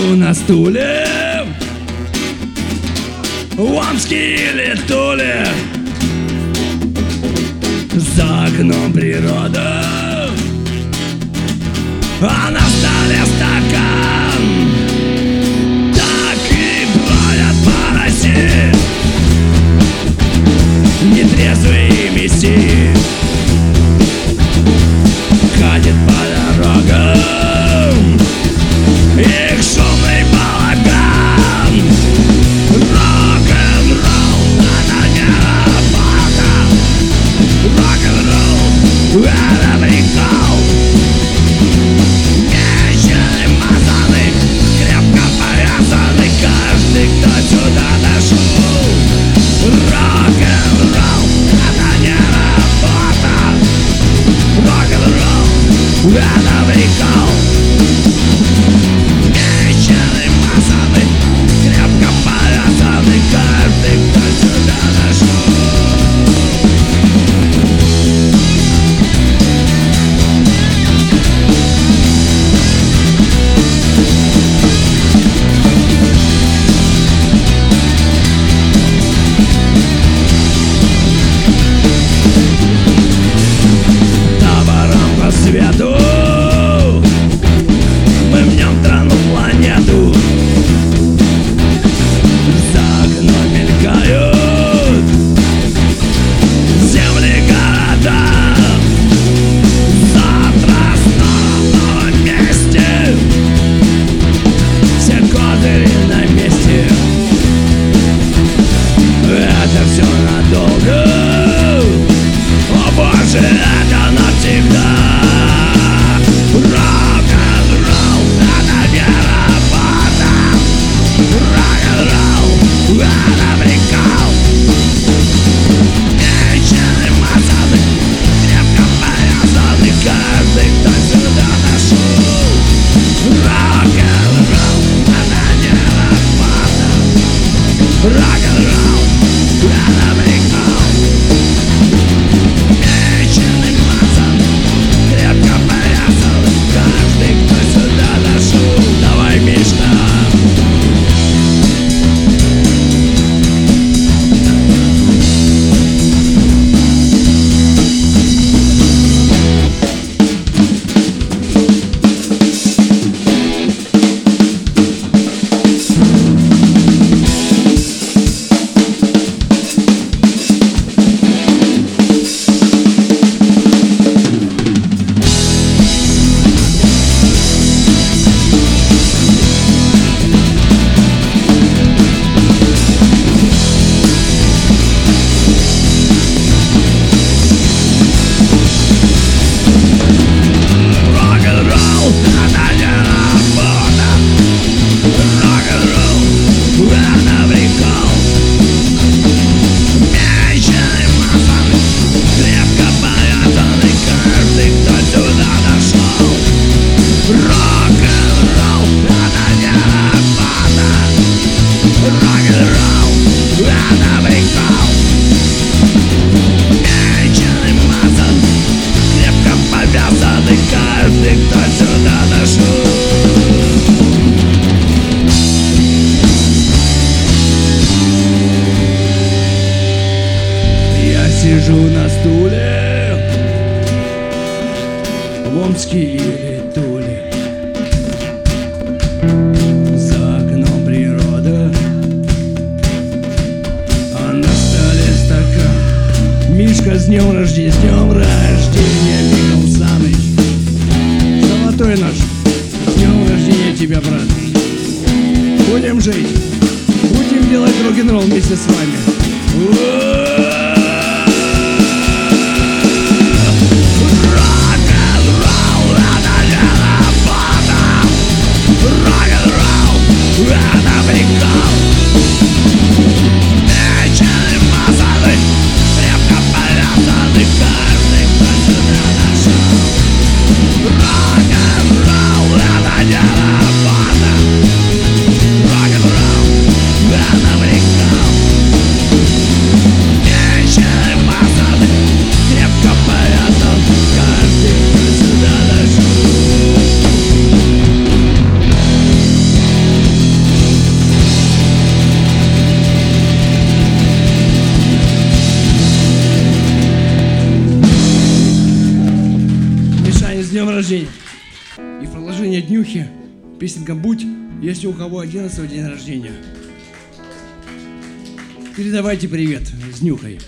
сижу на стуле в Омске или Туле. За окном природа, а на столе стакан. Так и бродят по России нетрезвые мессии. Катит по дорогам их шумный балаган. Рок-н-ролл, это не работа. Рок-н-ролл, это прикол. Нищие мазаны, крепко повязаны, каждый, кто сюда дошел. Рок-н-ролл, это не работа. Рок-н-ролл, это прикол. Нищие мазаны, крепко повязаны, каждый, кто сюда дошел. Свету мы мнем трану планету. За окном мелькают земли, города. Завтра снова вместе, все козыри на месте. Это все надолго, о боже, это навсегда. Рок-н-ролл, это не работа. Рок-н-ролл, это прикол. Нищие мазаны, крепко повязаны, каждый, кто сюда дошел. Рок-н-ролл, это не работа. Рок-н-ролл, это прикол. Нищие мазаны, крепко повязаны, каждый, кто сюда дошел. Давай, Мишка. Сижу на стуле в Омске или Туле. За окном природа, а на столе стакан. Мишка, с днем рождения, с днем рождения, Михаил Саныч. Золотой наш, с днем рождения тебя, брат. Будем жить, будем делать рок-н-ролл вместе с вами. Это прикол. Нищие мазаны, крепко повязаны, каждый, кто сюда дошел. Рок-н-ролл, это не работа. Рок-н-ролл, это прикол. днем рождения. И в продолжение днюхи песенка «Будь», если у кого 11-го день рождения. Передавайте привет с Нюхой.